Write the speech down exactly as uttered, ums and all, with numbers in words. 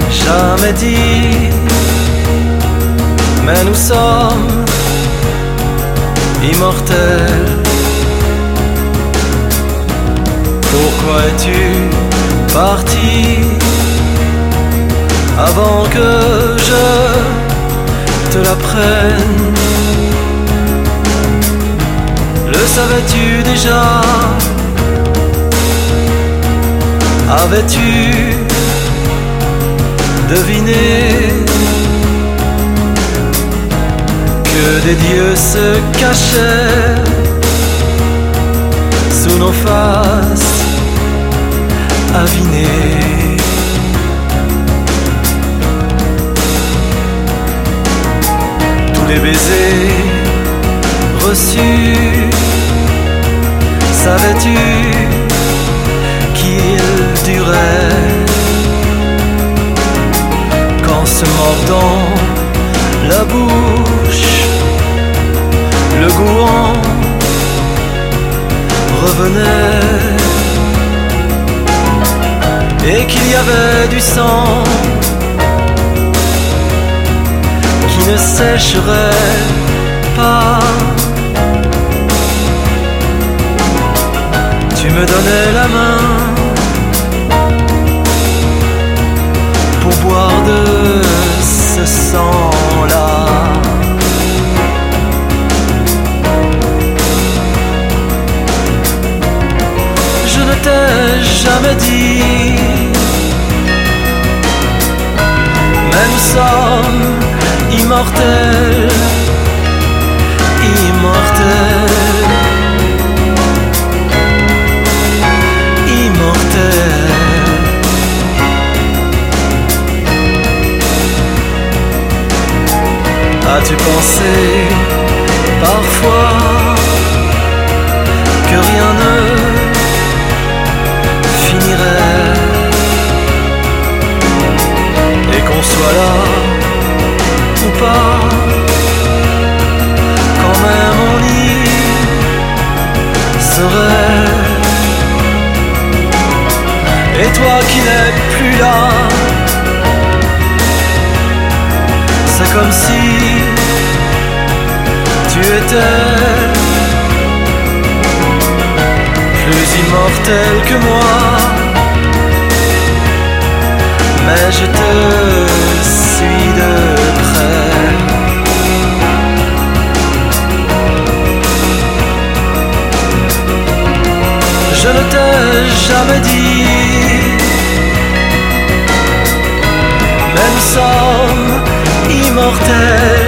jamais dit, mais nous sommes immortels. Pourquoi es-tu parti avant que je te l'apprenne? Le savais-tu déjà? Avais-tu deviné que des dieux se cachaient sous nos faces avinées? Tous les baisers reçus, savais-tu qu'ils duraient? Qu'en se mordant la bouche, le goût en revenait, et qu'il y avait du sang qui ne sécherait pas. Tu me donnais la main pour boire de ce sang-là. Je ne t'ai jamais dit, mais nous sommes immortels, immortels, immortels. As-tu pensé parfois que rien ne finirait et qu'on soit là ou pas, quand même on y serait? Et toi qui n'es plus là, c'est comme si tu étais plus immortel que moi, mais je te suis de près. Je ne t'ai jamais dit, mais nous sommes immortels.